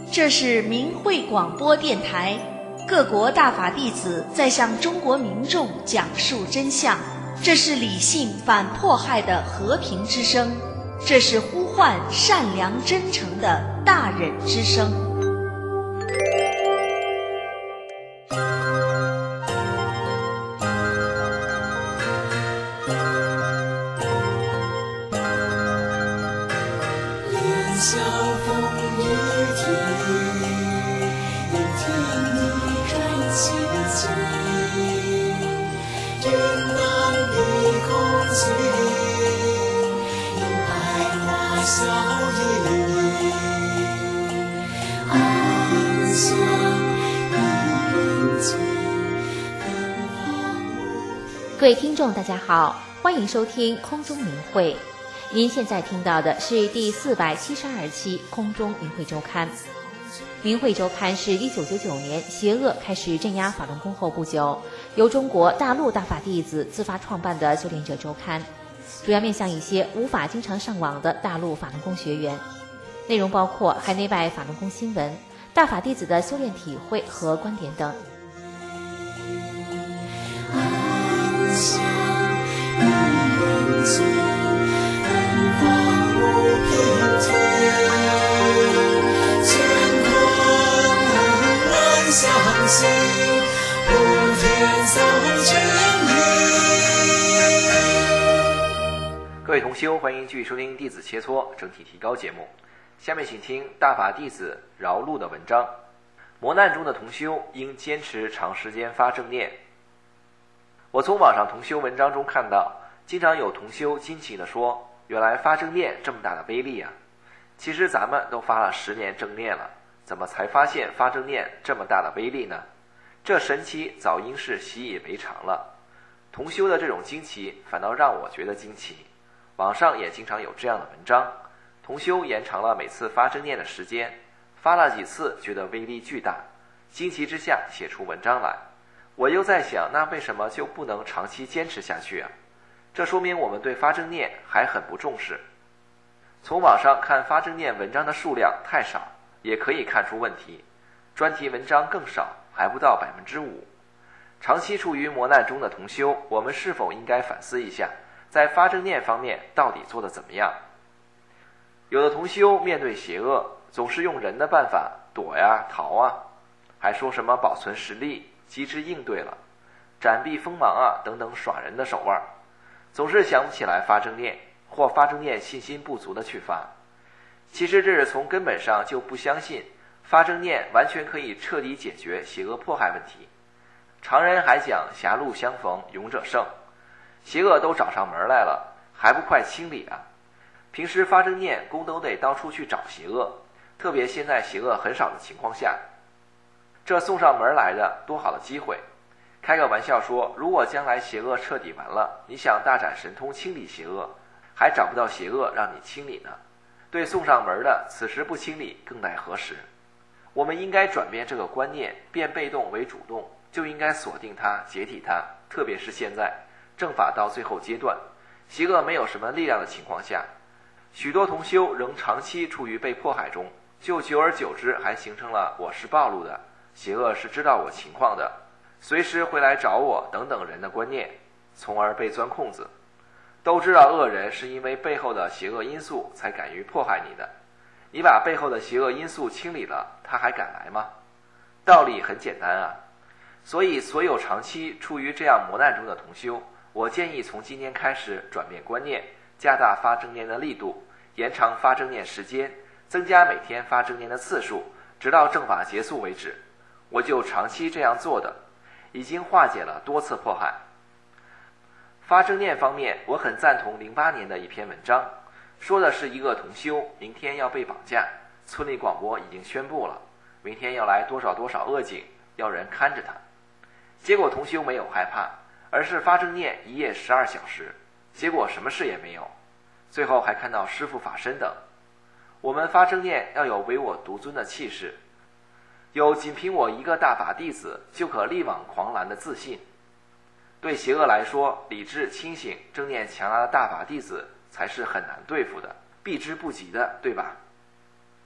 这是明慧广播电台，各国大法弟子在向中国民众讲述真相。这是理性反迫害的和平之声，这是呼唤善良真诚的大忍之声。 各位听众大家好，欢迎收听空中明慧。您现在听到的是第472期空中明慧周刊。明慧周刊是1999年邪恶开始镇压法轮功后不久，由中国大陆大法弟子自发创办的修炼者周刊，主要面向一些无法经常上网的大陆法轮功学员，内容包括海内外法轮功新闻、大法弟子的修炼体会和观点等。 各位同修，欢迎继续收听弟子切磋整体提高节目。下面请听大法弟子饶路的文章。磨难中的同修应坚持长时间发正念。我从网上同修文章中看到，经常有同修惊奇地说，原来发正念这么大的威力啊！其实咱们都发了10年正念了，怎么才发现发正念这么大的威力呢？这神奇早应是习以为常了。同修的这种惊奇反倒让我觉得惊奇。网上也经常有这样的文章，同修延长了每次发正念的时间，发了几次觉得威力巨大，惊奇之下写出文章来。我又在想，那为什么就不能长期坚持下去啊？这说明我们对发正念还很不重视。从网上看发正念文章的数量太少，也可以看出问题。专题文章更少，还不到5%。长期处于磨难中的同修，我们是否应该反思一下，在发正念方面到底做得怎么样？有的同修面对邪恶，总是用人的办法躲呀逃啊，还说什么保存实力、机智应对了、斩避锋芒啊等等耍人的手腕，总是想不起来发正念，或发正念信心不足的去发。其实这是从根本上就不相信发正念完全可以彻底解决邪恶迫害问题。常人还讲狭路相逢勇者胜，邪恶都找上门来了，还不快清理啊？平时发正念功都得到处去找邪恶，特别现在邪恶很少的情况下，这送上门来的多好的机会。开个玩笑说，如果将来邪恶彻底完了，你想大展神通清理邪恶，还找不到邪恶让你清理呢？对送上门的此时不清理更待何时？我们应该转变这个观念，变被动为主动，就应该锁定它，解体它。特别是现在正法到最后阶段，邪恶没有什么力量的情况下，许多同修仍长期处于被迫害中，就久而久之还形成了我是暴露的，邪恶是知道我情况的，随时会来找我等等人的观念，从而被钻空子。都知道恶人是因为背后的邪恶因素才敢于迫害你的，你把背后的邪恶因素清理了，他还敢来吗？道理很简单啊。所以所有长期处于这样磨难中的同修，我建议从今天开始转变观念，加大发正念的力度，延长发正念时间，增加每天发正念的次数，直到正法结束为止。我就长期这样做的，已经化解了多次迫害。发正念方面，我很赞同08年的一篇文章，说的是一个同修明天要被绑架，村里广播已经宣布了，明天要来多少多少恶警，要人看着他。结果同修没有害怕，而是发正念1夜12小时，结果什么事也没有，最后还看到师父法身等。我们发正念要有唯我独尊的气势，有仅凭我一个大法弟子就可力挽狂澜的自信。对邪恶来说，理智清醒、正念强大的大法弟子才是很难对付的，避之不及的，对吧？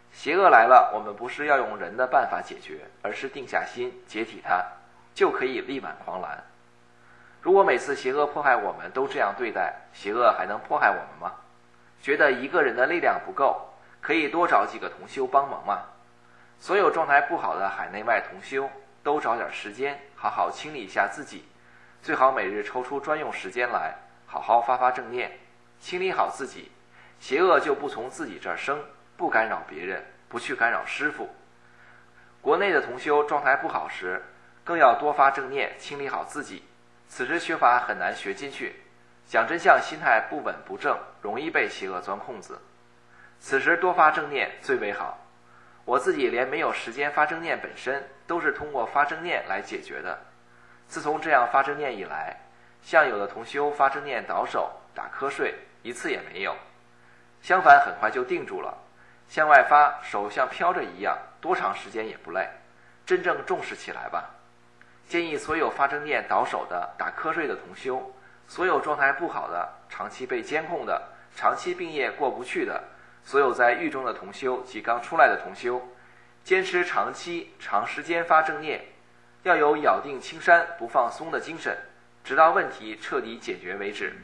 邪恶来了，我们不是要用人的办法解决，而是定下心解体它，就可以力挽狂澜。如果每次邪恶迫害我们都这样对待，邪恶还能迫害我们吗？觉得一个人的力量不够，可以多找几个同修帮忙吗？所有状态不好的海内外同修都找点时间好好清理一下自己，最好每日抽出专用时间来好好发发正念，清理好自己，邪恶就不从自己这儿生，不干扰别人，不去干扰师父。国内的同修状态不好时，更要多发正念，清理好自己。此时学法很难学进去，讲真相心态不稳不正，容易被邪恶钻空子。此时多发正念最为好。我自己连没有时间发正念本身，都是通过发正念来解决的。自从这样发正念以来，像有的同修发正念倒手打瞌睡，一次也没有。相反，很快就定住了，向外发，手像飘着一样，多长时间也不累。真正重视起来吧。建议所有发正念倒手的、打瞌睡的同修，所有状态不好的、长期被监控的、长期病业过不去的，所有在狱中的同修及刚出来的同修，坚持长期、长时间发正念，要有咬定青山不放松的精神，直到问题彻底解决为止。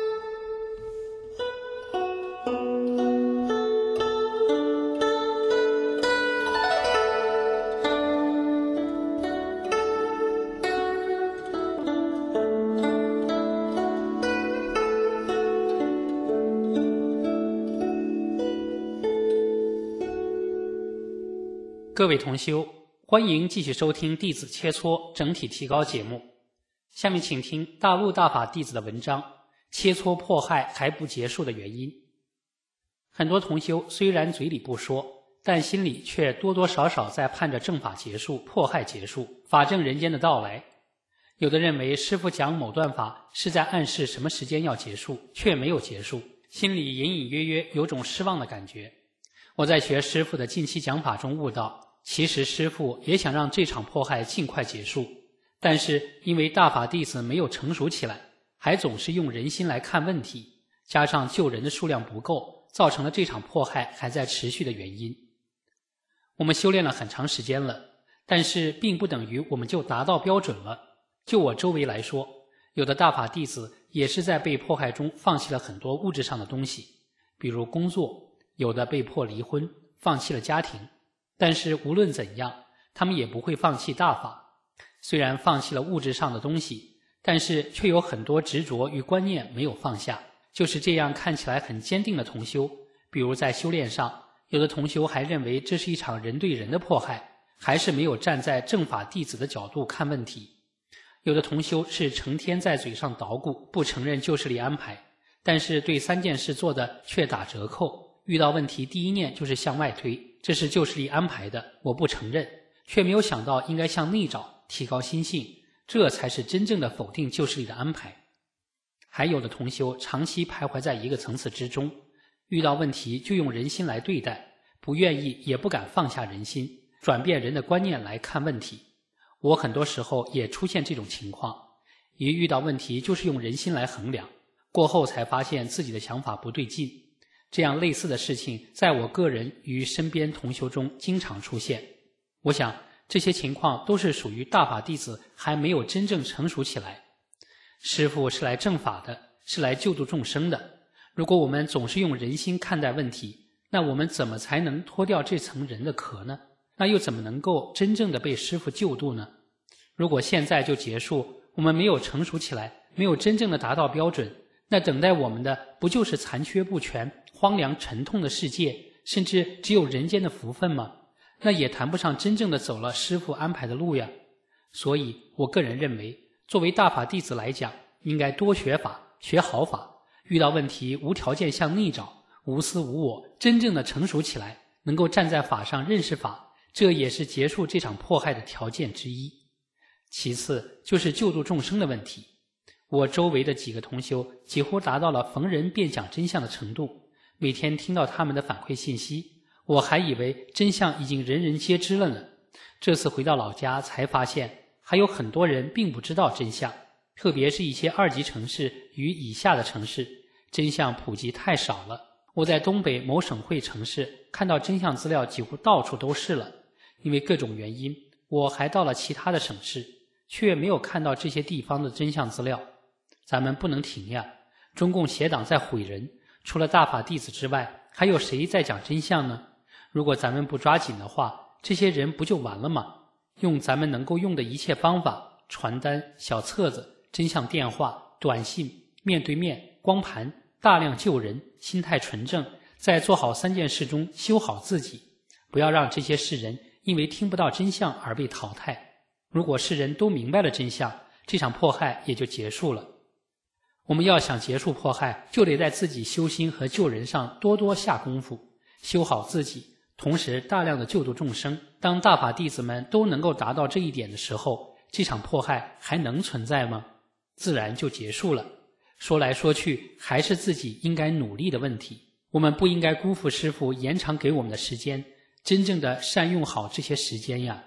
各位同修，欢迎继续收听弟子切磋整体提高节目。下面请听大陆大法弟子的文章：切磋迫害还不结束的原因。很多同修虽然嘴里不说，但心里却多多少少在盼着正法结束、迫害结束、法正人间的到来。有的认为师父讲某段法是在暗示什么时间要结束，却没有结束，心里隐隐约约有种失望的感觉。我在学师父的近期讲法中悟到，其实师父也想让这场迫害尽快结束，但是因为大法弟子没有成熟起来，还总是用人心来看问题，加上救人的数量不够，造成了这场迫害还在持续的原因。我们修炼了很长时间了，但是并不等于我们就达到标准了。就我周围来说，有的大法弟子也是在被迫害中放弃了很多物质上的东西，比如工作，有的被迫离婚，放弃了家庭。但是无论怎样，他们也不会放弃大法。虽然放弃了物质上的东西，但是却有很多执着与观念没有放下。就是这样看起来很坚定的同修，比如在修炼上，有的同修还认为这是一场人对人的迫害，还是没有站在正法弟子的角度看问题。有的同修是成天在嘴上捣鼓，不承认旧势力安排，但是对3件事做的却打折扣，遇到问题第一念就是向外推，这是旧势力安排的，我不承认，却没有想到应该向内找，提高心性，这才是真正的否定旧势力的安排。还有的同修长期徘徊在一个层次之中，遇到问题就用人心来对待，不愿意也不敢放下人心，转变人的观念来看问题。我很多时候也出现这种情况，一遇到问题就是用人心来衡量，过后才发现自己的想法不对劲。这样类似的事情在我个人与身边同修中经常出现。我想这些情况都是属于大法弟子还没有真正成熟起来。师父是来正法的，是来救度众生的。如果我们总是用人心看待问题，那我们怎么才能脱掉这层人的壳呢？那又怎么能够真正的被师父救度呢？如果现在就结束，我们没有成熟起来，没有真正的达到标准，那等待我们的不就是残缺不全、荒凉沉痛的世界，甚至只有人间的福分吗？那也谈不上真正的走了师父安排的路呀。所以我个人认为，作为大法弟子来讲，应该多学法，学好法，遇到问题无条件向内找，无私无我，真正的成熟起来，能够站在法上认识法，这也是结束这场迫害的条件之一。其次就是救度众生的问题。我周围的几个同修几乎达到了逢人便讲真相的程度，每天听到他们的反馈信息，我还以为真相已经人人皆知了呢。这次回到老家才发现，还有很多人并不知道真相，特别是一些2级城市与以下的城市，真相普及太少了。我在东北某省会城市看到真相资料几乎到处都是了。因为各种原因，我还到了其他的省市，却没有看到这些地方的真相资料。咱们不能停呀！中共邪党在毁人，除了大法弟子之外，还有谁在讲真相呢？如果咱们不抓紧的话，这些人不就完了吗？用咱们能够用的一切方法，传单、小册子、真相电话、短信、面对面、光盘，大量救人，心态纯正，在做好3件事中修好自己，不要让这些世人因为听不到真相而被淘汰。如果世人都明白了真相，这场迫害也就结束了。我们要想结束迫害，就得在自己修心和救人上多多下功夫，修好自己，同时大量的救度众生。当大法弟子们都能够达到这一点的时候，这场迫害还能存在吗？自然就结束了。说来说去，还是自己应该努力的问题。我们不应该辜负师父延长给我们的时间，真正的善用好这些时间呀。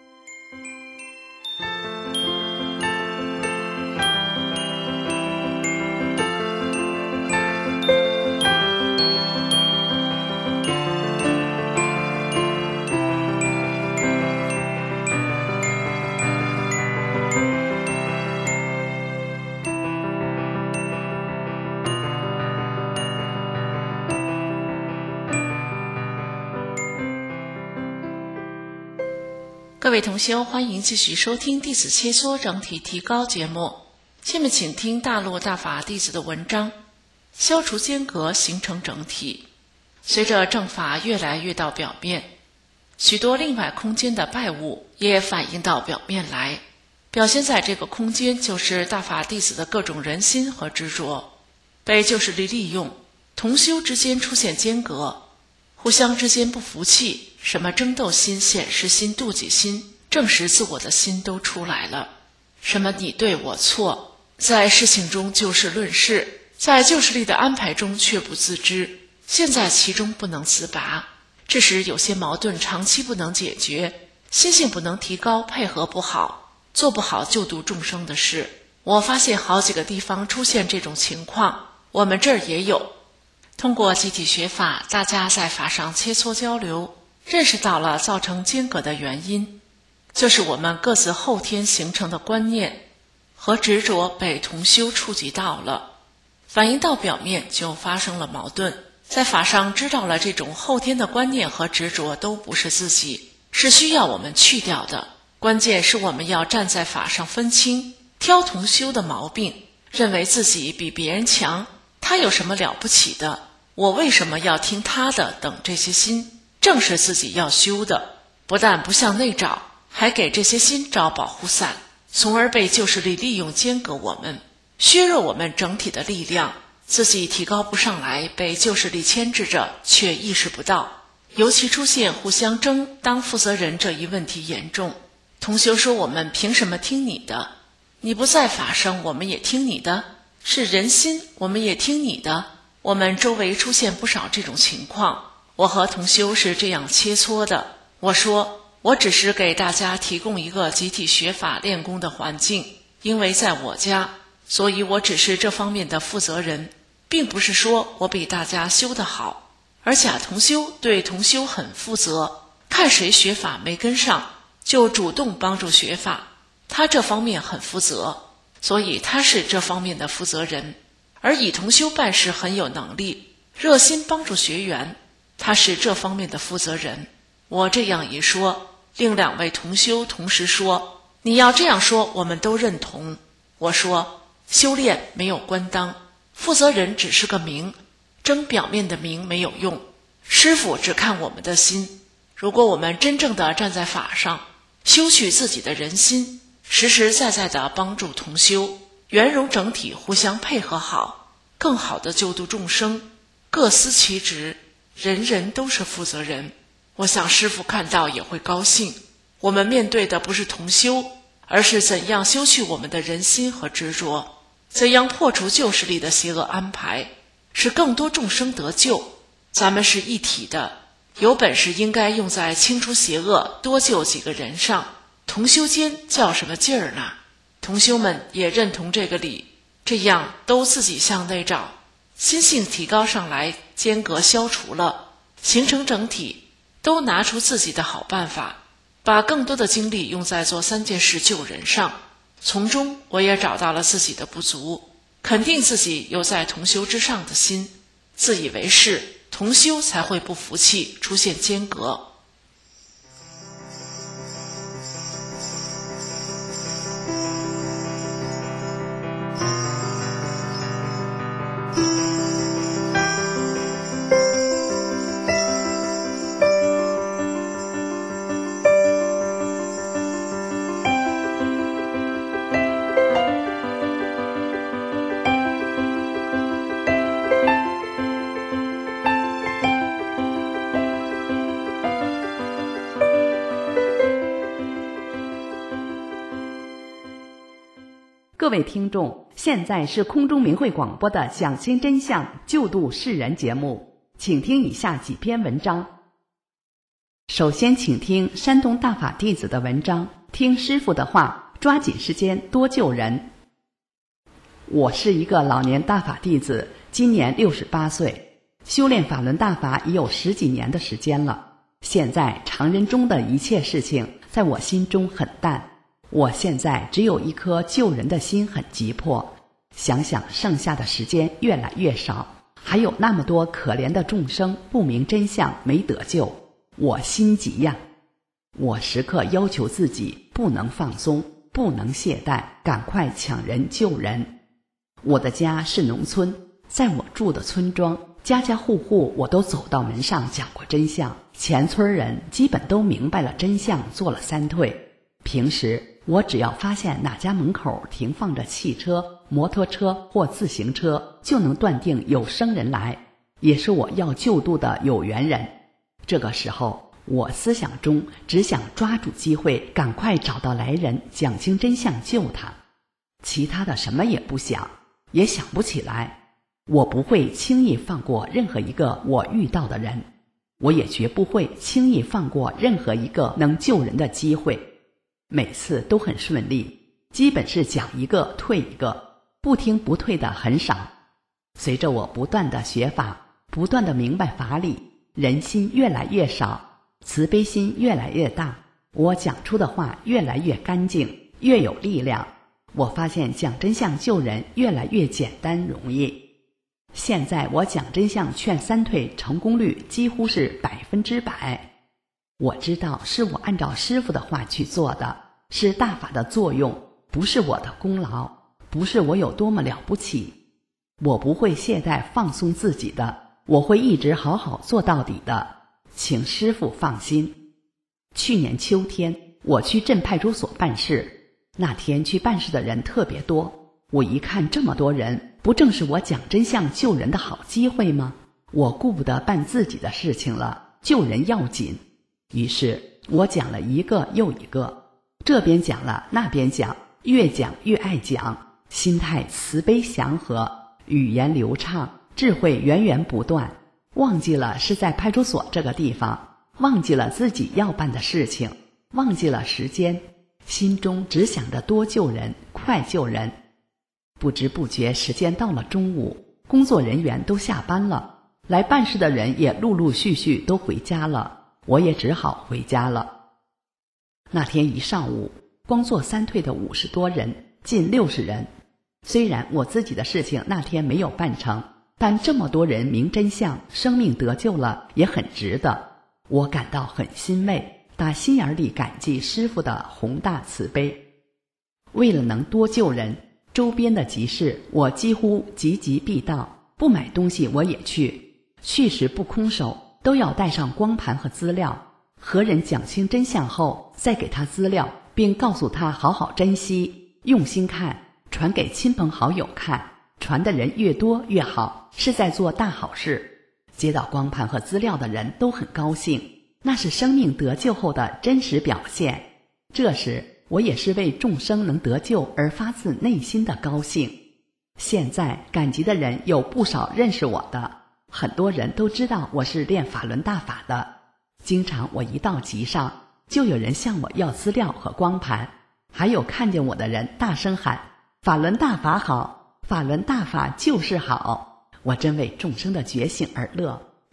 各位同修，欢迎继续收听弟子切磋整体提高节目。下面请听大陆大法弟子的文章，消除间隔，形成整体。随着正法越来越到表面，许多另外空间的败物也反映到表面来，表现在这个空间就是大法弟子的各种人心和执着，被旧势力利用，同修之间出现间隔，互相之间不服气，什么争斗心、显示心、妒忌心、证实自我的心都出来了。什么你对我错，在事情中就事论事，在旧势力的安排中却不自知，陷在其中不能自拔。致使有些矛盾长期不能解决，心性不能提高，配合不好，做不好救度众生的事。我发现好几个地方出现这种情况，我们这儿也有。通过集体学法，大家在法上切磋交流，认识到了造成间隔的原因，就是我们各自后天形成的观念和执着被同修触及到了，反映到表面就发生了矛盾。在法上知道了这种后天的观念和执着都不是自己，是需要我们去掉的。关键是我们要站在法上分清，挑同修的毛病，认为自己比别人强，他有什么了不起的，我为什么要听他的等这些心，正是自己要修的。不但不向内找，还给这些心找保护伞，从而被旧势力利用间隔我们，削弱我们整体的力量，自己提高不上来，被旧势力牵制着，却意识不到。尤其出现互相争当负责人这一问题严重。同修说我们凭什么听你的？你不在法上，我们也听你的？是人心，我们也听你的？我们周围出现不少这种情况，我和同修是这样切磋的。我说我只是给大家提供一个集体学法练功的环境，因为在我家，所以我只是这方面的负责人，并不是说我比大家修得好。而甲同修对同修很负责，看谁学法没跟上，就主动帮助学法，他这方面很负责，所以他是这方面的负责人。而乙同修办事很有能力，热心帮助学员，他是这方面的负责人。我这样一说，另2位同修同时说，你要这样说我们都认同。我说修炼没有官当，负责人只是个名，争表面的名没有用，师父只看我们的心。如果我们真正的站在法上，修去自己的人心，实实在在的帮助同修，圆融整体，互相配合好，更好的救度众生，各司其职，人人都是负责人。我想师父看到也会高兴。我们面对的不是同修，而是怎样修去我们的人心和执着，怎样破除旧势力的邪恶安排，使更多众生得救。咱们是一体的，有本事应该用在清除邪恶，多救几个人上。同修间较什么劲儿呢？同修们也认同这个理，这样都自己向内找，心性提高上来，间隔消除了， 形成整体，都拿出自己的好办法，把更多的精力用在做3件事救人上。从中我也找到了自己的不足，肯定自己有在同修之上的心，自以为是，同修才会不服气，出现间隔。 各位听众，现在是空中明慧广播的讲心真相救度世人节目，请听以下几篇文章。首先请听山东大法弟子的文章，听师父的话，抓紧时间多救人。我是一个老年大法弟子，今年68岁，修炼法轮大法已有10几年的时间了。现在常人中的一切事情在我心中很淡，我现在只有一颗救人的心，很急迫。想想剩下的时间越来越少，还有那么多可怜的众生不明真相，没得救，我心急呀！我时刻要求自己不能放松，不能懈怠，赶快抢人救人。我的家是农村，在我住的村庄，家家户户我都走到门上讲过真相，全村人基本都明白了真相，做了3退。平时我只要发现哪家门口停放着汽车、摩托车或自行车，就能断定有生人来，也是我要救度的有缘人。这个时候，我思想中只想抓住机会，赶快找到来人，讲清真相，救他。其他的什么也不想，也想不起来。我不会轻易放过任何一个我遇到的人，我也绝不会轻易放过任何一个能救人的机会。每次都很顺利，基本是讲一个退一个，不听不退的很少。随着我不断的学法，不断的明白法理，人心越来越少，慈悲心越来越大，我讲出的话越来越干净，越有力量。我发现讲真相救人越来越简单容易。现在我讲真相劝3退成功率几乎是100%。我知道是我按照师父的话去做的，是大法的作用，不是我的功劳，不是我有多么了不起。我不会懈怠放松自己的，我会一直好好做到底的，请师父放心。去年秋天我去镇派出所办事，那天去办事的人特别多，我一看这么多人，不正是我讲真相救人的好机会吗？我顾不得办自己的事情了，救人要紧。于是我讲了一个又一个，这边讲了那边讲，越讲越爱讲，心态慈悲祥和，语言流畅，智慧源源不断，忘记了是在派出所这个地方，忘记了自己要办的事情，忘记了时间，心中只想着多救人，快救人。不知不觉时间到了中午，工作人员都下班了，来办事的人也陆陆续续都回家了，我也只好回家了。那天一上午，光做3退的50多人，近60人。虽然我自己的事情那天没有办成，但这么多人明真相，生命得救了，也很值得。我感到很欣慰，打心眼里感激师父的宏大慈悲。为了能多救人，周边的集市我几乎集集必到，不买东西我也去时不空手，都要带上光盘和资料，和人讲清真相后，再给他资料，并告诉他好好珍惜，用心看，传给亲朋好友看，传的人越多越好，是在做大好事。接到光盘和资料的人都很高兴，那是生命得救后的真实表现。这时我也是为众生能得救而发自内心的高兴。现在感激的人有不少认识我的，很多人都知道我是练法轮大法的，经常我一到集上，就有人向我要资料和光盘，还有看见我的人大声喊法轮大法好，法轮大法就是好。我真为众生的觉醒而乐，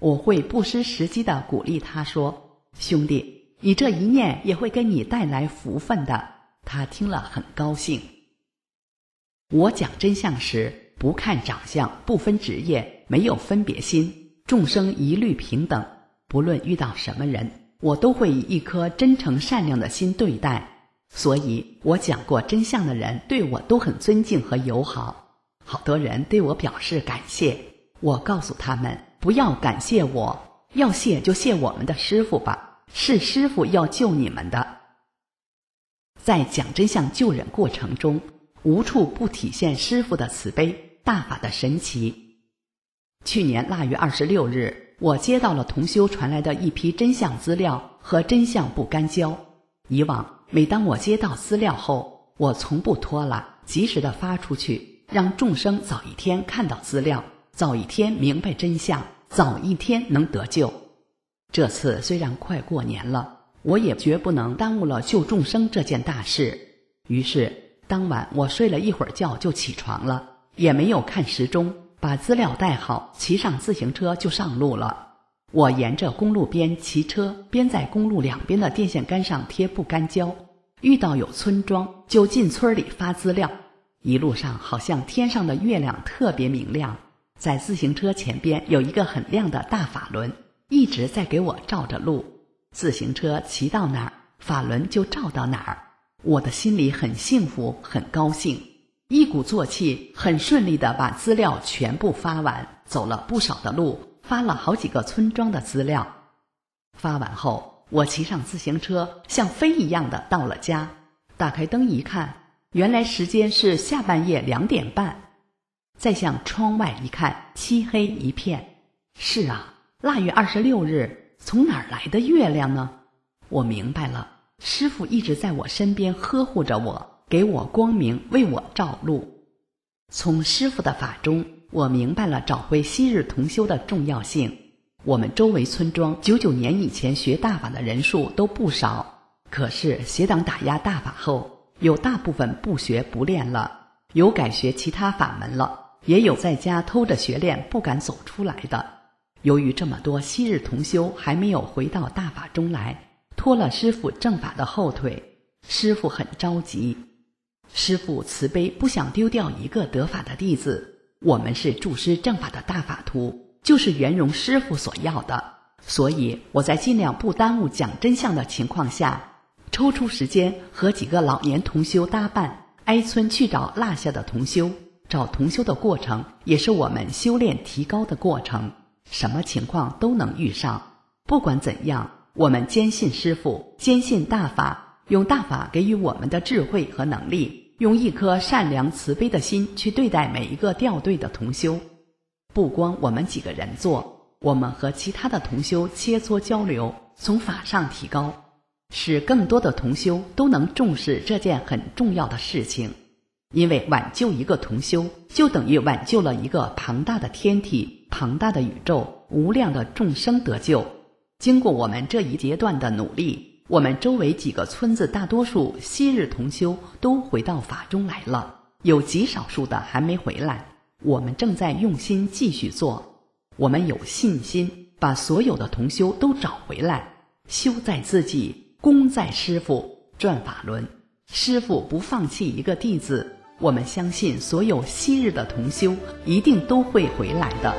我会不失时机地鼓励他说，兄弟，你这一念也会给你带来福分的。他听了很高兴。我讲真相时，不看长相，不分职业，没有分别心，众生一律平等。不论遇到什么人，我都会以一颗真诚善良的心对待。所以我讲过真相的人对我都很尊敬和友好。好多人对我表示感谢，我告诉他们，不要感谢我，要谢就谢我们的师父吧，是师父要救你们的。在讲真相救人过程中，无处不体现师父的慈悲，大法的神奇。去年腊月26日，我接到了同修传来的一批真相资料和真相不干胶。以往每当我接到资料后，我从不拖拉，及时地发出去，让众生早一天看到资料，早一天明白真相，早一天能得救。这次虽然快过年了，我也绝不能耽误了救众生这件大事。于是当晚我睡了一会儿觉就起床了，也没有看时钟，把资料带好，骑上自行车就上路了。我沿着公路边骑车，边在公路两边的电线杆上贴不干胶，遇到有村庄就进村里发资料。一路上好像天上的月亮特别明亮，在自行车前边有一个很亮的大法轮，一直在给我照着路。自行车骑到哪儿，法轮就照到哪儿。我的心里很幸福，很高兴，一鼓作气，很顺利地把资料全部发完，走了不少的路，发了好几个村庄的资料。发完后，我骑上自行车，像飞一样的到了家，打开灯一看，原来时间是下半夜2点半。再向窗外一看，漆黑一片。是啊，腊月26日，从哪儿来的月亮呢？我明白了，师父一直在我身边呵护着我，给我光明，为我照路。从师父的法中，我明白了找回昔日同修的重要性。我们周围村庄99年以前学大法的人数都不少，可是邪党打压大法后，有大部分不学不练了，有改学其他法门了，也有在家偷着学练不敢走出来的。由于这么多昔日同修还没有回到大法中来，拖了师父正法的后腿，师父很着急。师父慈悲，不想丢掉一个得法的弟子。我们是助师正法的大法徒，就是圆融师父所要的。所以我在尽量不耽误讲真相的情况下，抽出时间和几个老年同修搭伴，挨村去找落下的同修。找同修的过程也是我们修炼提高的过程，什么情况都能遇上。不管怎样，我们坚信师父，坚信大法，用大法给予我们的智慧和能力，用一颗善良慈悲的心去对待每一个掉队的同修。不光我们几个人做，我们和其他的同修切磋交流，从法上提高，使更多的同修都能重视这件很重要的事情。因为挽救一个同修，就等于挽救了一个庞大的天体，庞大的宇宙，无量的众生得救。经过我们这一阶段的努力，我们周围几个村子大多数昔日同修都回到法中来了，有极少数的还没回来。我们正在用心继续做，我们有信心把所有的同修都找回来。修在自己，功在师父，转法轮。师父不放弃一个弟子，我们相信所有昔日的同修一定都会回来的。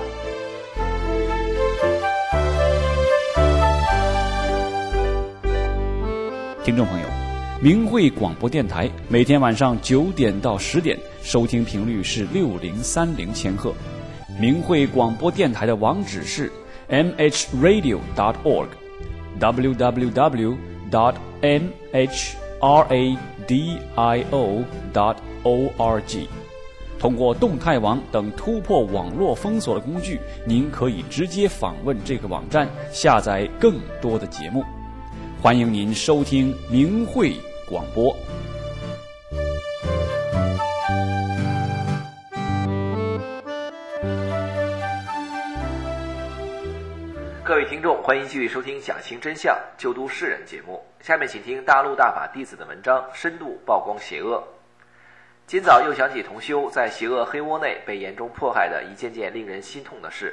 听众朋友，明慧广播电台每天晚上9点到10点，收听频率是6030千赫。明慧广播电台的网址是 mhradio.org www.mhradio.org。 通过动态网等突破网络封锁的工具，您可以直接访问这个网站，下载更多的节目。欢迎您收听明慧广播。 各位听众，欢迎继续收听讲清真相救度世人节目。下面请听大陆大法弟子的文章，深度曝光邪恶。今早又想起同修在邪恶黑窝内被严重迫害的一件件令人心痛的事。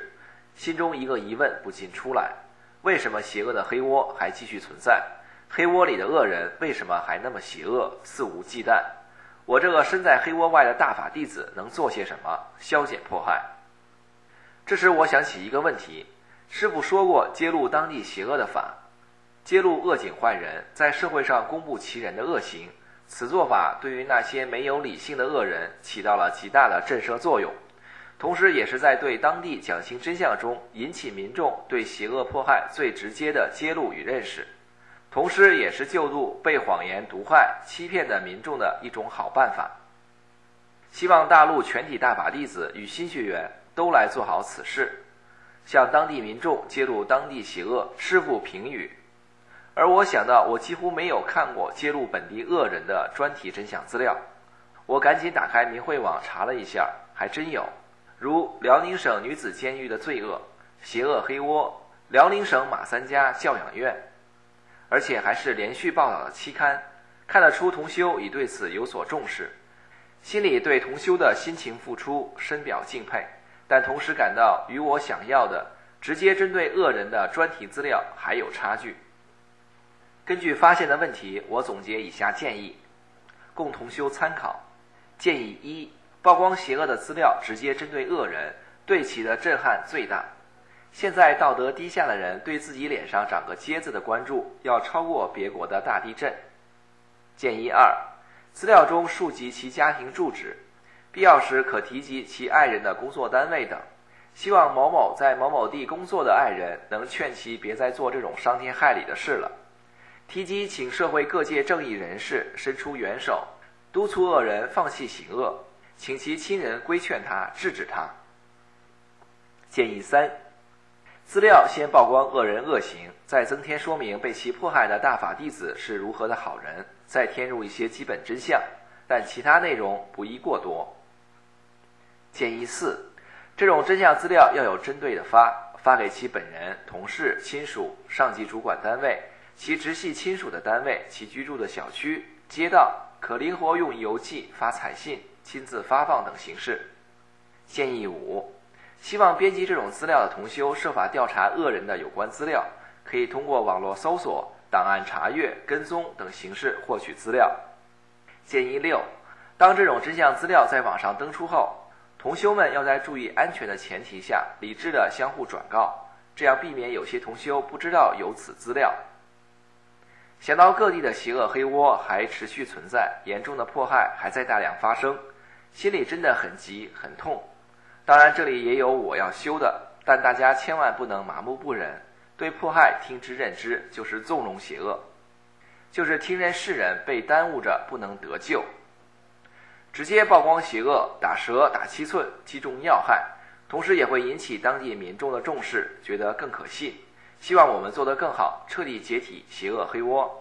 心中一个疑问不禁出来：为什么邪恶的黑窝还继续存在？黑窝里的恶人为什么还那么邪恶，肆无忌惮？我这个身在黑窝外的大法弟子能做些什么，消减迫害？这时我想起一个问题，师父说过揭露当地邪恶的法，揭露恶警坏人，在社会上公布其人的恶行，此做法对于那些没有理性的恶人起到了极大的震慑作用，同时也是在对当地讲清真相中引起民众对邪恶迫害最直接的揭露与认识，同时也是救度被谎言毒害欺骗的民众的一种好办法。希望大陆全体大法弟子与新学员都来做好此事，向当地民众揭露当地邪恶，师父评语。而我想到我几乎没有看过揭露本地恶人的专题真相资料，我赶紧打开明慧网查了一下，还真有，如辽宁省女子监狱的罪恶、邪恶黑窝、辽宁省马三家教养院，而且还是连续报道的期刊，看得出同修已对此有所重视，心里对同修的辛勤付出深表敬佩，但同时感到与我想要的直接针对恶人的专题资料还有差距。根据发现的问题，我总结以下建议，供同修参考。建议一，曝光邪恶的资料直接针对恶人，对其的震撼最大。现在道德低下的人对自己脸上长个疖子的关注要超过别国的大地震。建议二，资料中述及其家庭住址，必要时可提及其爱人的工作单位等，希望某某在某某地工作的爱人能劝其别再做这种伤天害理的事了。提及请社会各界正义人士伸出援手，督促恶人放弃行恶，请其亲人规劝他，制止他。建议三，资料先曝光恶人恶行，再增添说明被其迫害的大法弟子是如何的好人，再添入一些基本真相，但其他内容不宜过多。建议四，这种真相资料要有针对的发给其本人、同事、亲属、上级主管单位、其直系亲属的单位、其居住的小区、街道，可灵活用邮寄、发彩信、亲自发放等形式。建议五，希望编辑这种资料的同修设法调查恶人的有关资料，可以通过网络搜索、档案查阅、跟踪等形式获取资料。建议六，当这种真相资料在网上登出后，同修们要在注意安全的前提下，理智地相互转告，这样避免有些同修不知道有此资料。想到各地的邪恶黑窝还持续存在，严重的迫害还在大量发生，心里真的很急很痛。当然这里也有我要修的，但大家千万不能麻木不仁，对迫害听之任之，就是纵容邪恶，就是听任世人被耽误着不能得救。直接曝光邪恶，打蛇打七寸，击中要害，同时也会引起当地民众的重视，觉得更可信。希望我们做得更好，彻底解体邪恶黑窝。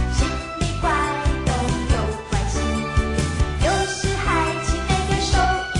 有时还请每个手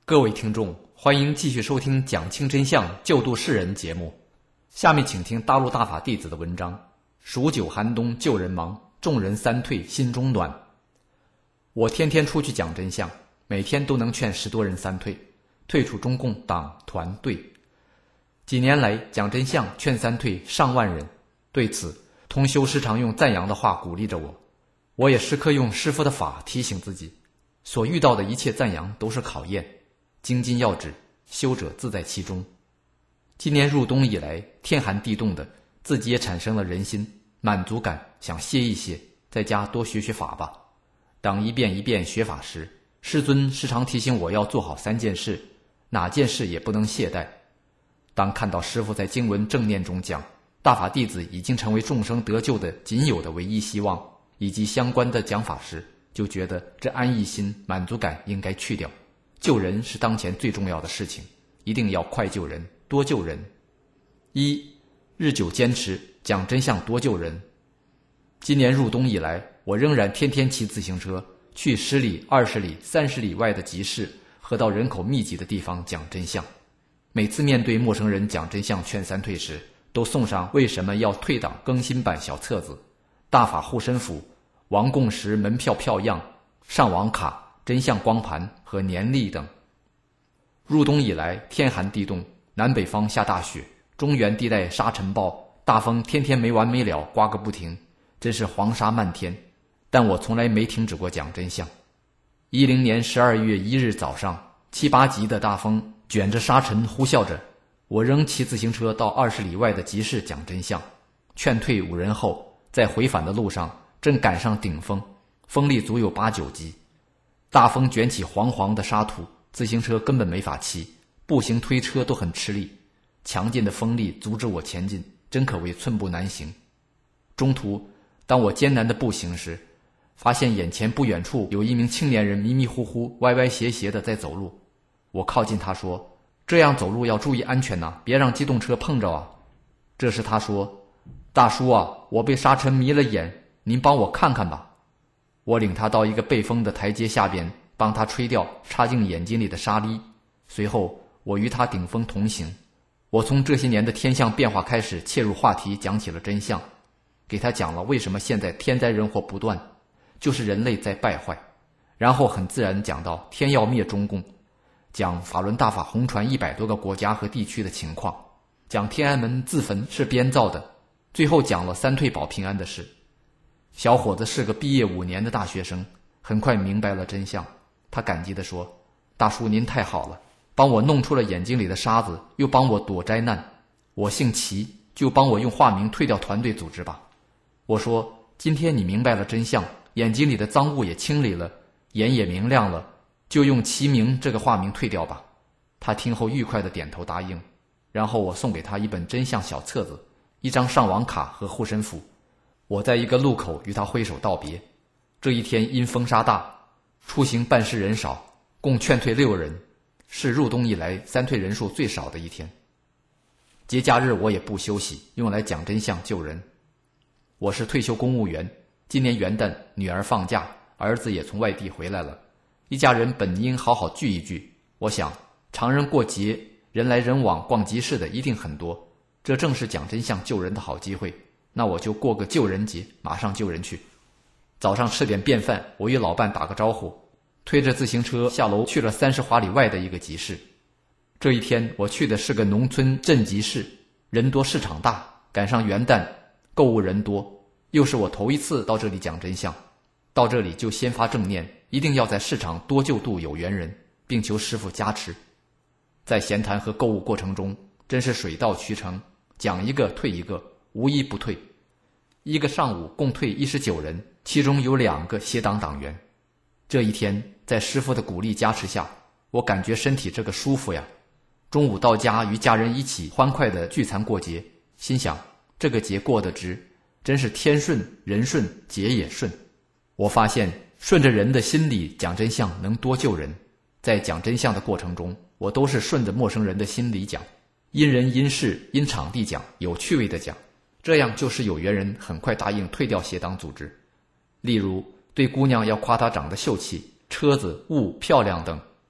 各位听众，欢迎继续收听讲清真相救度世人节目。下面请听大陆大法弟子的文章：数九寒冬救人忙，众人三退心中暖。我天天出去讲真相，每天都能劝10多人三退，退出中共党团队。几年来讲真相劝三退上万人，对此同修时常用赞扬的话鼓励着我，我也时刻用师父的法提醒自己，所遇到的一切赞扬都是考验，精进要旨，修者自在其中。今年入冬以来，天寒地冻的，自己也产生了人心满足感，想歇一歇，在家多学学法吧。当一遍一遍学法时，师尊时常提醒我要做好3件事，哪件事也不能懈怠。当看到师父在经文正念中讲大法弟子已经成为众生得救的仅有的唯一希望，以及相关的讲法时，就觉得这安逸心满足感应该去掉。救人是当前最重要的事情，一定要快救人，多救人。1. 日久坚持，讲真相多救人。今年入冬以来，我仍然天天骑自行车去10里、20里、30里外的集市和到人口密集的地方讲真相。每次面对陌生人讲真相劝三退时，都送上为什么要退党更新版小册子、大法护身符、王供时门票票样、上网卡、真相光盘和年历等。入冬以来，天寒地冻，南北方下大雪，中原地带沙尘暴，大风天天没完没了，刮个不停，真是黄沙漫天。但我从来没停止过讲真相。10年12月1日早上，7、8级的大风卷着沙尘呼啸着，我仍骑自行车到20里外的集市讲真相。劝退5人后，在回返的路上正赶上顶风，风力足有8、9级。大风卷起黄黄的沙土，自行车根本没法骑，步行推车都很吃力。强劲的风力阻止我前进，真可谓寸步难行。中途，当我艰难地步行时，发现眼前不远处有一名青年人迷迷糊糊、歪歪斜斜地在走路。我靠近他说：“这样走路要注意安全呐，别让机动车碰着啊。”这时他说：“大叔啊，我被沙尘迷了眼，您帮我看看吧。”我领他到一个背风的台阶下边，帮他吹掉插进眼睛里的沙粒。随后我与他顶风同行。我从这些年的天象变化开始切入话题，讲起了真相，给他讲了为什么现在天灾人祸不断，就是人类在败坏。然后很自然讲到天要灭中共，讲法轮大法红传100多个国家和地区的情况，讲天安门自焚是编造的，最后讲了三退保平安的事。小伙子是个毕业5年的大学生，很快明白了真相。他感激地说：“大叔您太好了，帮我弄出了眼睛里的沙子，又帮我躲灾难。我姓齐，就帮我用化名退掉团队组织吧。”我说：“今天你明白了真相，眼睛里的脏物也清理了，眼也明亮了，就用齐名这个化名退掉吧。”他听后愉快地点头答应。然后我送给他一本真相小册子、1张上网卡和护身符。我在一个路口与他挥手道别。这一天因风沙大，出行办事人少，共劝退6人，是入冬以来三退人数最少的一天。节假日我也不休息，用来讲真相救人。我是退休公务员，今年元旦女儿放假，儿子也从外地回来了，一家人本应好好聚一聚。我想常人过节，人来人往，逛集市的一定很多，这正是讲真相救人的好机会。那我就过个救人节，马上救人去。早上吃点便饭，我与老伴打个招呼，推着自行车下楼去了30华里外的一个集市。这一天我去的是个农村镇集市，人多市场大，赶上元旦，购物人多，又是我头一次到这里讲真相。到这里就先发正念，一定要在市场多救度有缘人，并求师父加持。在闲谈和购物过程中，真是水到渠成，讲一个退一个，无一不退。一个上午共退19人，其中有2个协党党员。这一天在师父的鼓励加持下，我感觉身体这个舒服呀。中午到家与家人一起欢快地聚餐过节，心想这个节过得值，真是天顺人顺节也顺。我发现顺着人的心理讲真相能多救人。在讲真相的过程中，我都是顺着陌生人的心理讲，因人因事因场地讲，有趣味的讲，这样就是有缘人很快答应退掉协党组织。例如对姑娘要夸她长得秀气，车子物漂亮等，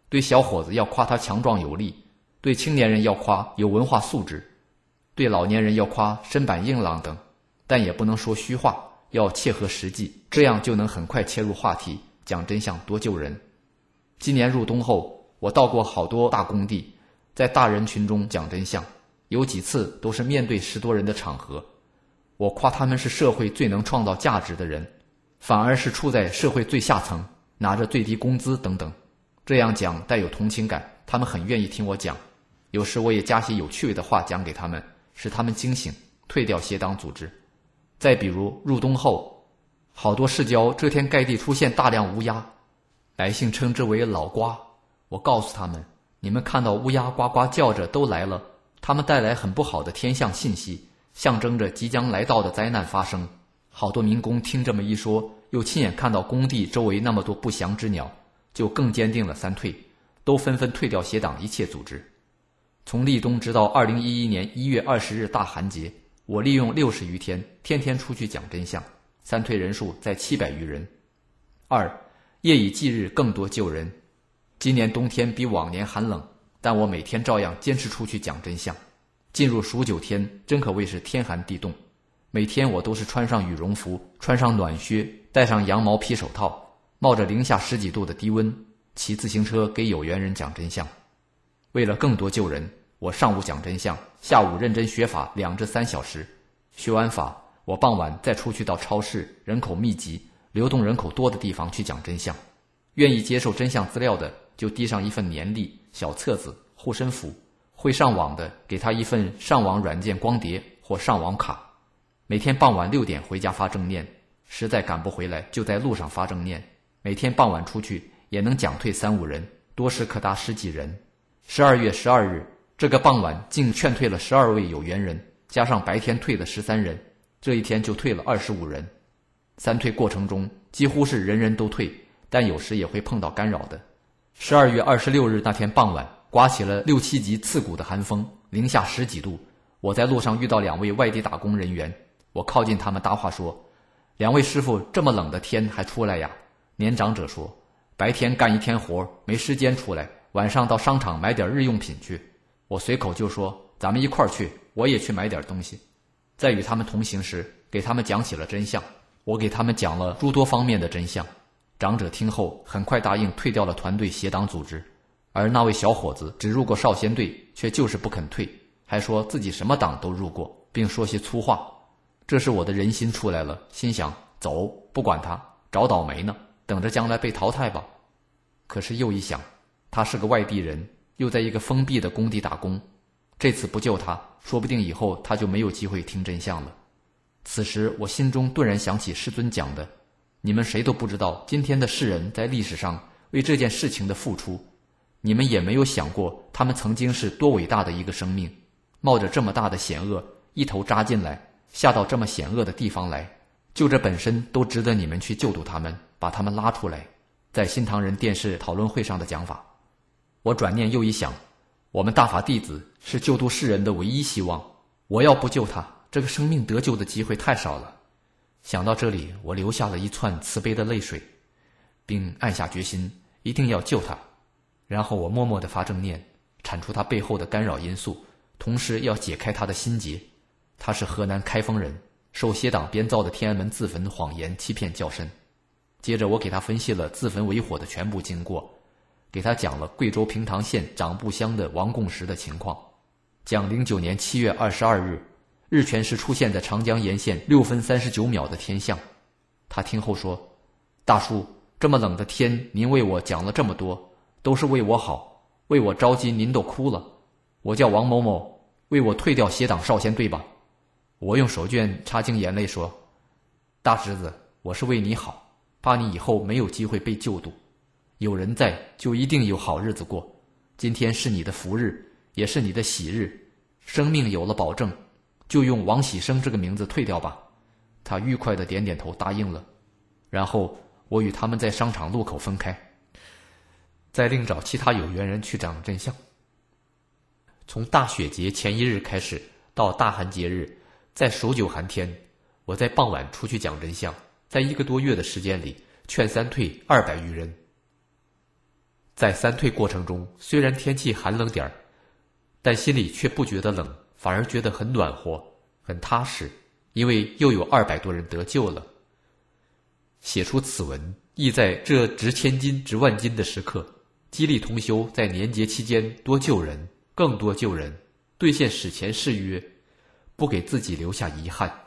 对小伙子要夸他强壮有力，对青年人要夸有文化素质，对老年人要夸身板硬朗等，但也不能说虚话，要切合实际，这样就能很快切入话题，讲真相多救人。今年入冬后，我到过好多大工地，在大人群中讲真相，有几次都是面对10多人的场合，我夸他们是社会最能创造价值的人，反而是处在社会最下层，拿着最低工资等等。这样讲带有同情感，他们很愿意听我讲。有时我也加些有趣味的话讲给他们，使他们惊醒，退掉邪党组织。再比如入冬后，好多市郊遮天盖地出现大量乌鸦，百姓称之为老瓜。我告诉他们，你们看到乌鸦呱呱叫着都来了，他们带来很不好的天象信息，象征着即将来到的灾难发生。好多民工听这么一说，又亲眼看到工地周围那么多不祥之鸟，就更坚定了三退，都纷纷退掉邪党一切组织。从立冬直到2011年1月20日大寒节，我利用60余天，天天出去讲真相，三退人数在700余人。2. 夜以继日更多救人。今年冬天比往年寒冷，但我每天照样坚持出去讲真相。进入数9天，真可谓是天寒地冻。每天我都是穿上羽绒服，穿上暖靴，戴上羊毛皮手套，冒着零下10几度的低温，骑自行车给有缘人讲真相。为了更多救人，我上午讲真相，下午认真学法2至3小时。学完法，我傍晚再出去到超市、人口密集、流动人口多的地方去讲真相。愿意接受真相资料的，就递上一份年历、小册子、护身符；会上网的，给他一份上网软件光碟或上网卡。每天傍晚6点回家发正念，实在赶不回来，就在路上发正念。每天傍晚出去也能讲退3、5人，多时可达10几人。12月12日，这个傍晚竟劝退了12位有缘人，加上白天退了13人，这一天就退了25人。三退过程中几乎是人人都退，但有时也会碰到干扰的。12月26日那天傍晚，刮起了6、7级刺骨的寒风，零下10几度。我在路上遇到2位外地打工人员，我靠近他们搭话说：“2位师傅，这么冷的天还出来呀？”年长者说：“白天干一天活，没时间出来，晚上到商场买点日用品去。”我随口就说：“咱们一块儿去，我也去买点东西。”在与他们同行时，给他们讲起了真相。我给他们讲了诸多方面的真相。长者听后很快答应退掉了团队邪党组织，而那位小伙子只入过少先队，却就是不肯退，还说自己什么党都入过，并说些粗话。这时我的人心出来了，心想走，不管他，找倒霉呢，等着将来被淘汰吧。可是又一想，他是个外地人，又在一个封闭的工地打工，这次不救他，说不定以后他就没有机会听真相了。此时我心中顿然想起师尊讲的，你们谁都不知道今天的世人在历史上为这件事情的付出，你们也没有想过他们曾经是多伟大的一个生命，冒着这么大的险恶，一头扎进来，下到这么险恶的地方来，就这本身都值得你们去救度他们，把他们拉出来。在新唐人电视讨论会上的讲法，我转念又一想，我们大法弟子是救度世人的唯一希望，我要不救他，这个生命得救的机会太少了。想到这里，我流下了一串慈悲的泪水，并暗下决心一定要救他。然后我默默地发正念，铲除他背后的干扰因素，同时要解开他的心结。他是河南开封人，受邪党编造的天安门自焚谎言欺骗较深。接着我给他分析了自焚为火的全部经过，给他讲了贵州平塘县长布乡的王贡石的情况，讲09年7月22日日全食出现在长江沿线6分39秒的天象。他听后说：“大叔，这么冷的天，您为我讲了这么多，都是为我好，为我着急您都哭了。我叫王某某，为我退掉邪党少先队吧。”我用手绢擦净眼泪说：“大侄子，我是为你好，怕你以后没有机会被救度。有人在，就一定有好日子过。今天是你的福日，也是你的喜日，生命有了保证，就用王喜生这个名字退掉吧。”他愉快地点点头答应了。然后我与他们在商场路口分开，再另找其他有缘人去讲真相。从大雪节前1日开始到大寒节日，在数9寒天，我在傍晚出去讲真相，在1个多月的时间里劝三退200余人。 在三退过程中，虽然天气寒冷点儿，但心里却不觉得冷，反而觉得很暖和，很踏实，因为又有200多人得救了。写出此文，意在这值千金值万金的时刻，激励同修在年节期间多救人，更多救人，兑现史前誓约，不给自己留下遗憾。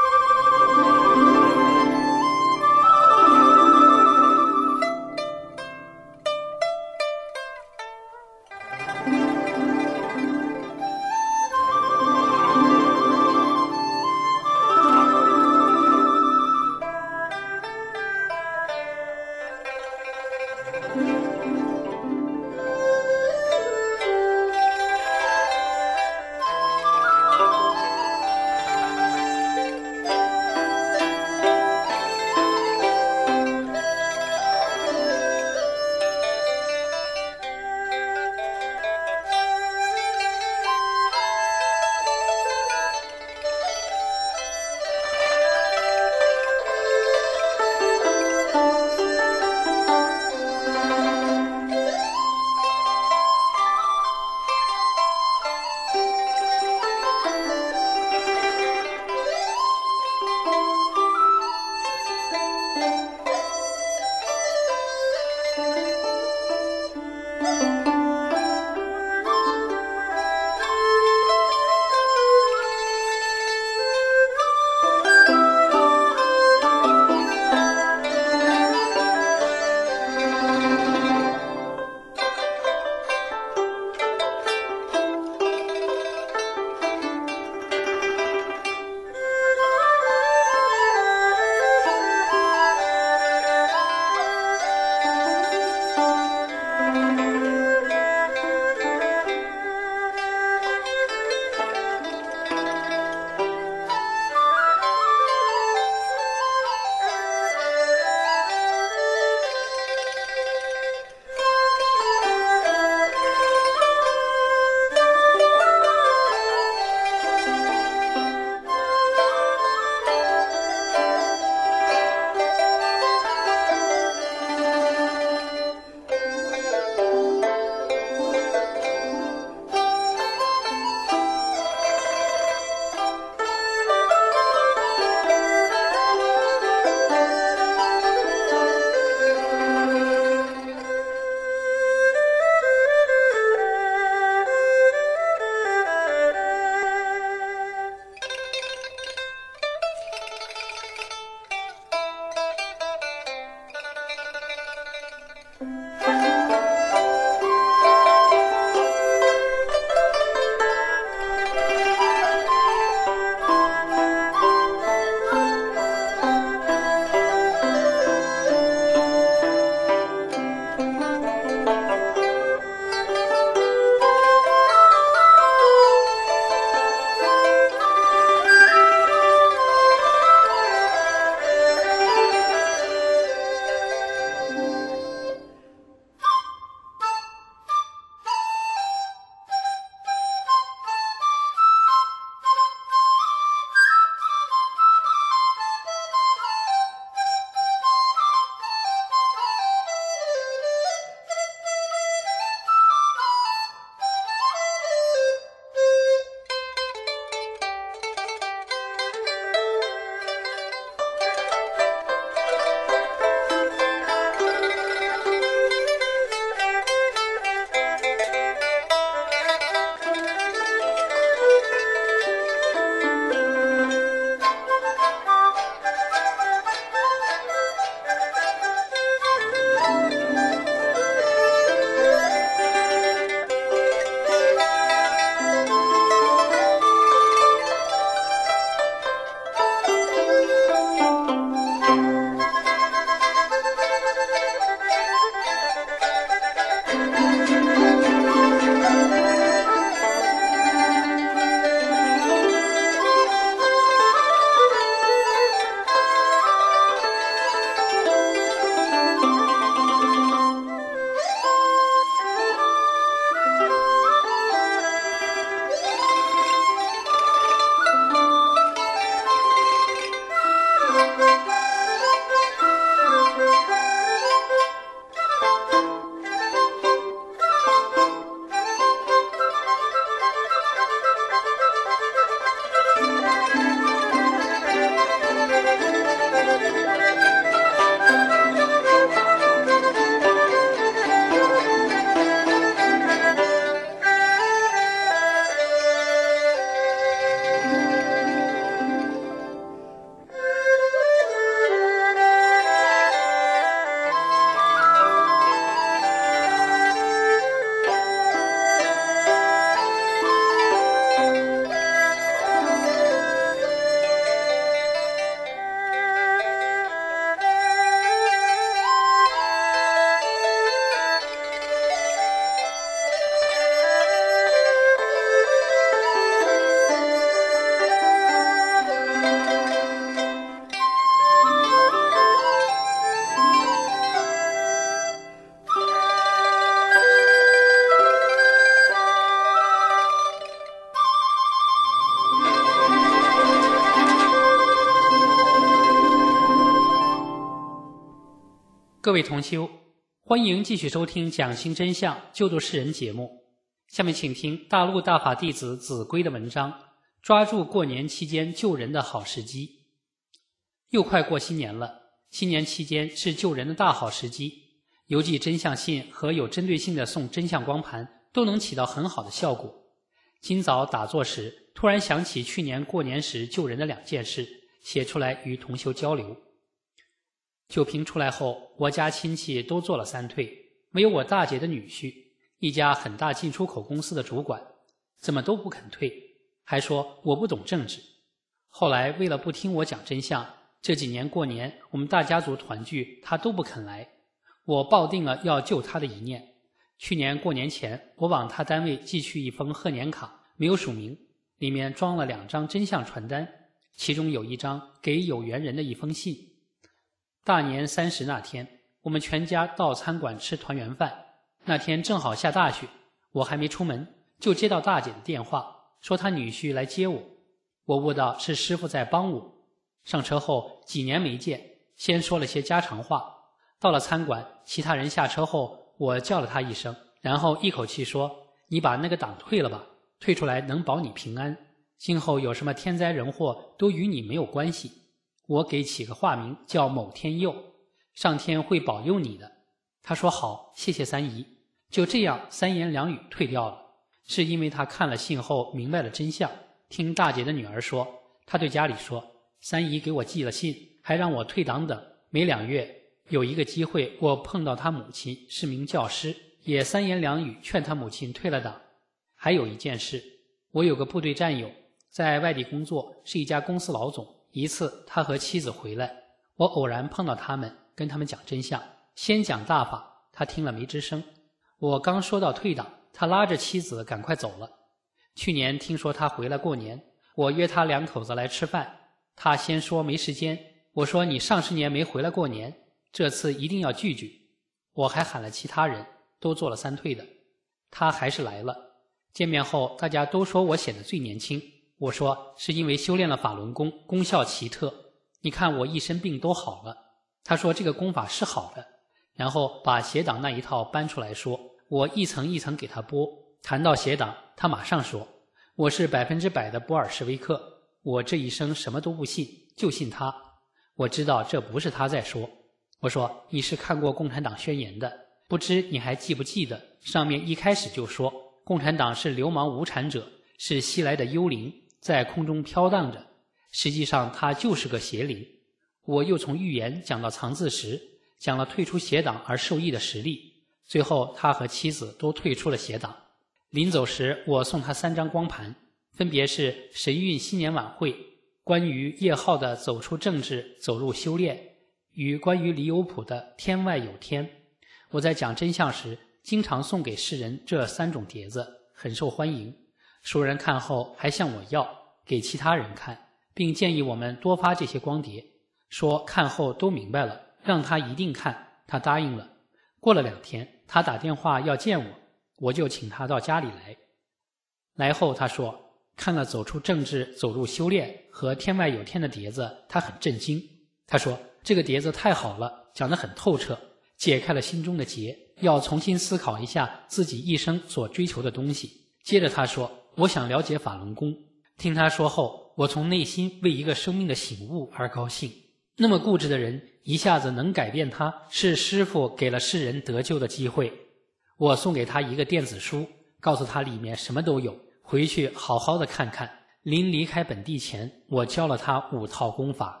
各位同修，欢迎继续收听讲清真相救度世人节目。下面请听大陆大法弟子子规的文章，抓住过年期间救人的好时机。又快过新年了，新年期间是救人的大好时机，邮寄真相信和有针对性的送真相光盘都能起到很好的效果。今早打坐时，突然想起去年过年时救人的2件事，写出来与同修交流。酒瓶出来后，我家亲戚都做了3退，没有我大姐的女婿，一家很大进出口公司的主管，怎么都不肯退，还说我不懂政治。后来为了不听我讲真相，这几年过年我们大家族团聚，他都不肯来。我抱定了要救他的一念。去年过年前，我往他单位寄去一封贺年卡，没有署名，里面装了2张真相传单，其中有1张给有缘人的一封信。大年30那天，我们全家到餐馆吃团圆饭，那天正好下大雪，我还没出门，就接到大姐的电话，说她女婿来接我。我悟到是师父在帮我。上车后几年没见，先说了些家常话。到了餐馆，其他人下车后，我叫了他一声，然后一口气说：“你把那个党退了吧，退出来能保你平安，今后有什么天灾人祸都与你没有关系。我给起个化名叫某天佑，上天会保佑你的。”他说好，谢谢三姨。就这样3言2语退掉了。是因为他看了信后明白了真相，听大姐的女儿说，他对家里说，三姨给我寄了信，还让我退党等。没2月，有一个机会，我碰到他母亲是名教师，也3言2语劝他母亲退了党。还有一件事，我有个部队战友在外地工作，是一家公司老总。一次他和妻子回来，我偶然碰到他们，跟他们讲真相，先讲大法，他听了没吱声。我刚说到退党，他拉着妻子赶快走了。去年听说他回来过年，我约他2口子来吃饭，他先说没时间，我说你上10年没回来过年，这次一定要聚聚。我还喊了其他人，都做了3退的，他还是来了。见面后大家都说我显得最年轻，我说是因为修炼了法轮功，功效奇特，你看我一身病都好了。他说这个功法是好的，然后把邪党那一套搬出来说，我一层一层给他剥。谈到邪党，他马上说，我是100%的波尔什维克，我这一生什么都不信，就信他。我知道这不是他在说。我说你是看过共产党宣言的，不知你还记不记得，上面一开始就说共产党是流氓无产者，是西来的幽灵，在空中飘荡着，实际上他就是个邪灵。我又从预言讲到藏字石，讲了退出邪党而受益的实例，最后他和妻子都退出了邪党。临走时我送他3张光盘，分别是神韵新年晚会、关于叶浩的走出政治走入修炼，与关于李有普的天外有天。我在讲真相时经常送给世人这3种碟子，很受欢迎。熟人看后还向我要，给其他人看，并建议我们多发这些光碟，说看后都明白了，让他一定看，他答应了。过了2天，他打电话要见我，我就请他到家里来。来后他说，看了走出政治走入修炼和天外有天的碟子，他很震惊。他说这个碟子太好了，讲得很透彻，解开了心中的结，要重新思考一下自己一生所追求的东西。接着他说，我想了解法轮功。听他说后，我从内心为一个生命的醒悟而高兴。那么固执的人一下子能改变他，是师父给了世人得救的机会。我送给他一个电子书，告诉他里面什么都有，回去好好的看看。临离开本地前，我教了他5套功法。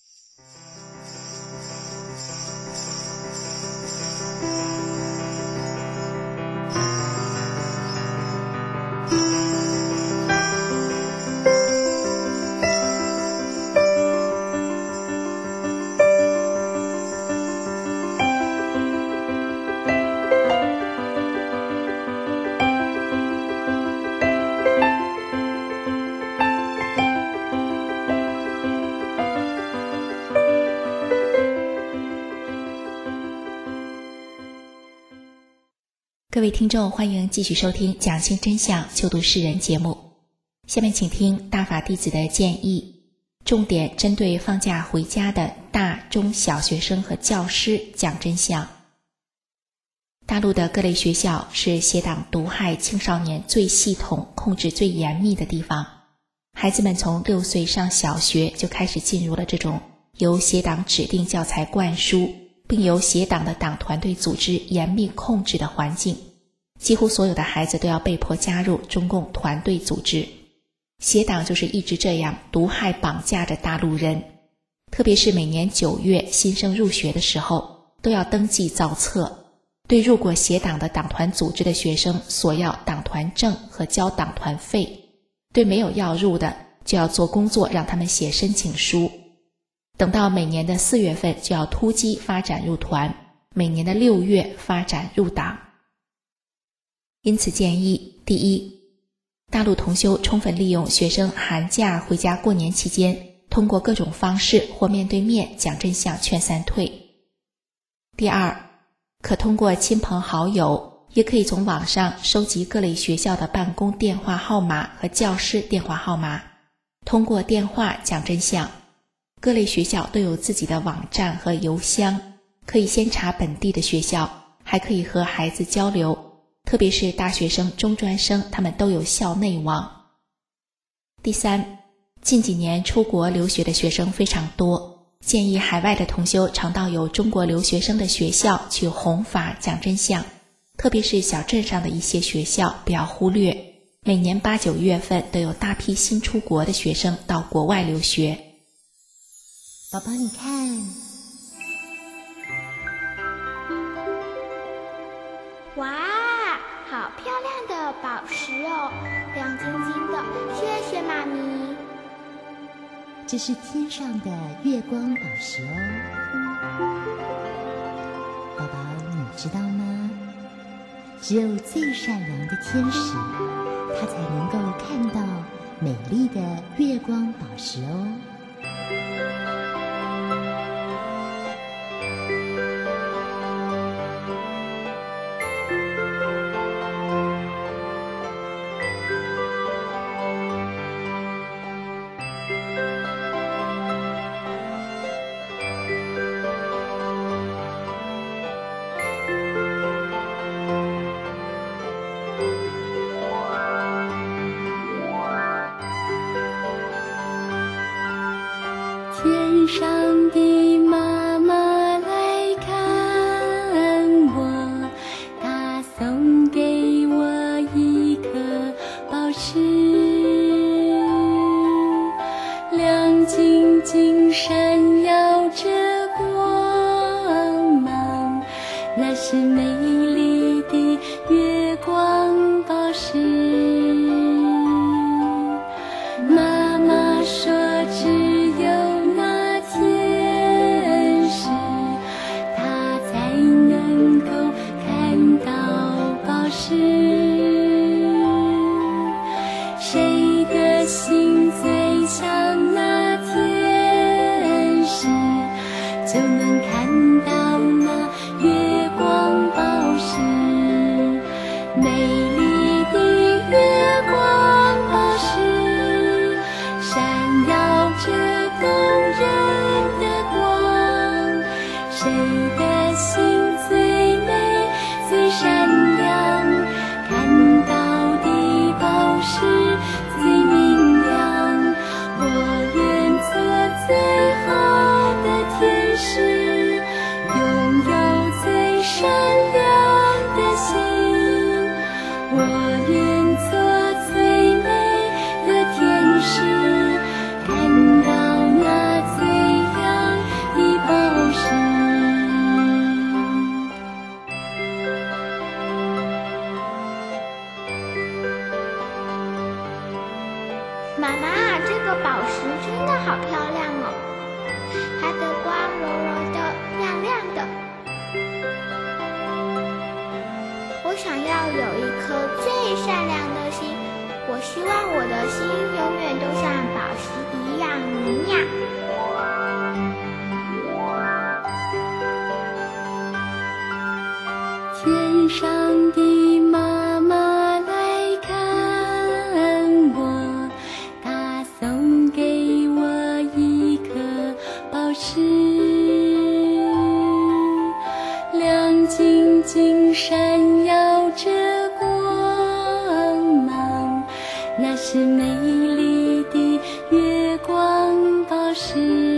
各位听众，欢迎继续收听讲清真相救度世人节目。下面请听大法弟子的建议。 重点针对放假回家的大中小学生和教师讲真相。大陆的各类学校是邪党毒害青少年最系统、控制最严密的地方。孩子们从6岁上小学就开始进入了这种由邪党指定教材灌输，并由邪党的党团队组织严密控制的环境。几乎所有的孩子都要被迫加入中共团队组织。邪党就是一直这样毒害绑架着大陆人，特别是每年9月新生入学的时候，都要登记造册，对入过邪党的党团组织的学生索要党团证和交党团费，对没有要入的就要做工作让他们写申请书，等到每年的4月份就要突击发展入团，每年的6月发展入党。因此建议，第一，大陆同修充分利用学生寒假回家过年期间，通过各种方式或面对面讲真相劝散退。第二，可通过亲朋好友，也可以从网上收集各类学校的办公电话号码和教师电话号码，通过电话讲真相。各类学校都有自己的网站和邮箱，可以先查本地的学校，还可以和孩子交流，特别是大学生、中专生，他们都有校内网。第三，近几年出国留学的学生非常多，建议海外的同修常到有中国留学生的学校去弘法讲真相，特别是小镇上的一些学校不要忽略，每年8、9月份都有大批新出国的学生到国外留学。 宝宝你看， 哇，好漂亮的宝石哦，亮晶晶的，谢谢妈咪。 这是天上的月光宝石哦。宝宝你知道吗？只有最善良的天使，他才能够看到美丽的月光宝石哦。 天上的妈妈来看我，她送给我一颗宝石，亮晶晶闪耀着光芒，那是美丽的月光宝石。妈妈说只有那天使，他才能够看到宝石。谁的心最像那天使，就能看到那月光宝石。美丽的月光宝石，闪耀着动人的光。谁的心最美最闪亮，看到的宝石最明亮。我愿做最好的天使，拥有最善良的心。我愿做最美的天使，看到那最亮的宝石。 妈妈，这个宝石真的好漂亮哦，它的光柔柔的，亮亮的。我想要有一颗最善良的心，我希望我的心永远都像宝石一样明亮。 天上的妈妈来看我，她送给我是美丽的月光宝石。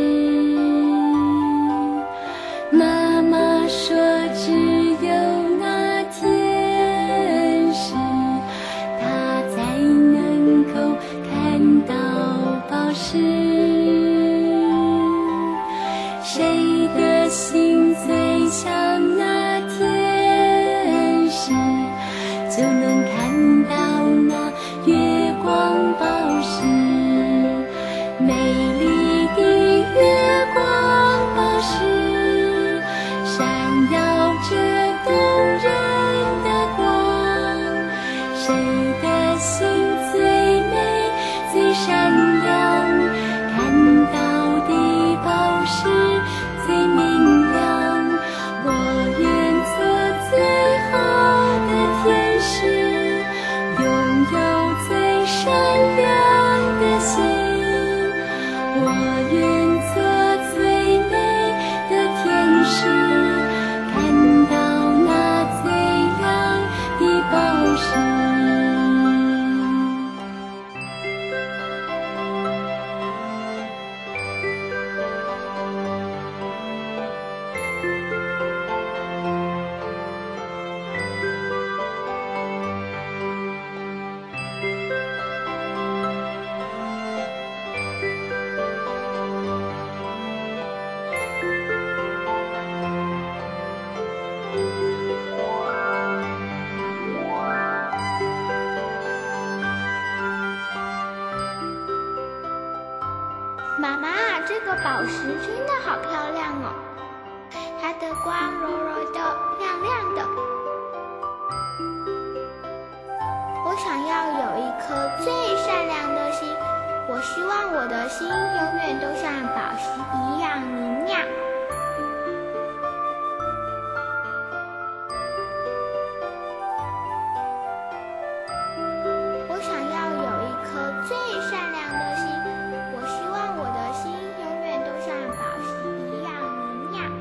妈妈说只有那天使，他才能够看到宝石。谁的心最像那天使，就能看到那月光宝石。美丽的月光宝石，闪耀着动人的光。谁的心最美最闪亮，看到的宝石最明亮。我愿做最好的天使，拥有最闪亮的心。我愿做最美的天使，看到那最亮的宝石。 妈妈，这个宝石真的好漂亮哦，它的光柔柔的，亮亮的。我想要有一颗最善良的心，我希望我的心永远都像宝石一样明亮。我想要有一颗最善良的心，我希望我的心永远都像宝石一样明亮。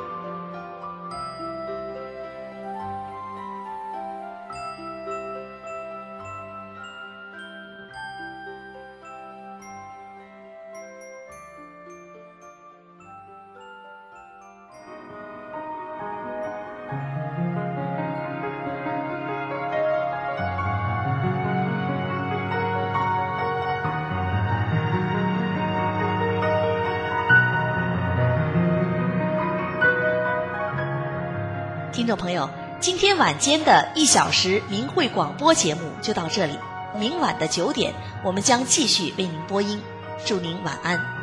听众朋友，今天晚间的1小时明慧广播节目就到这里，明晚的9点，我们将继续为您播音。祝您晚安。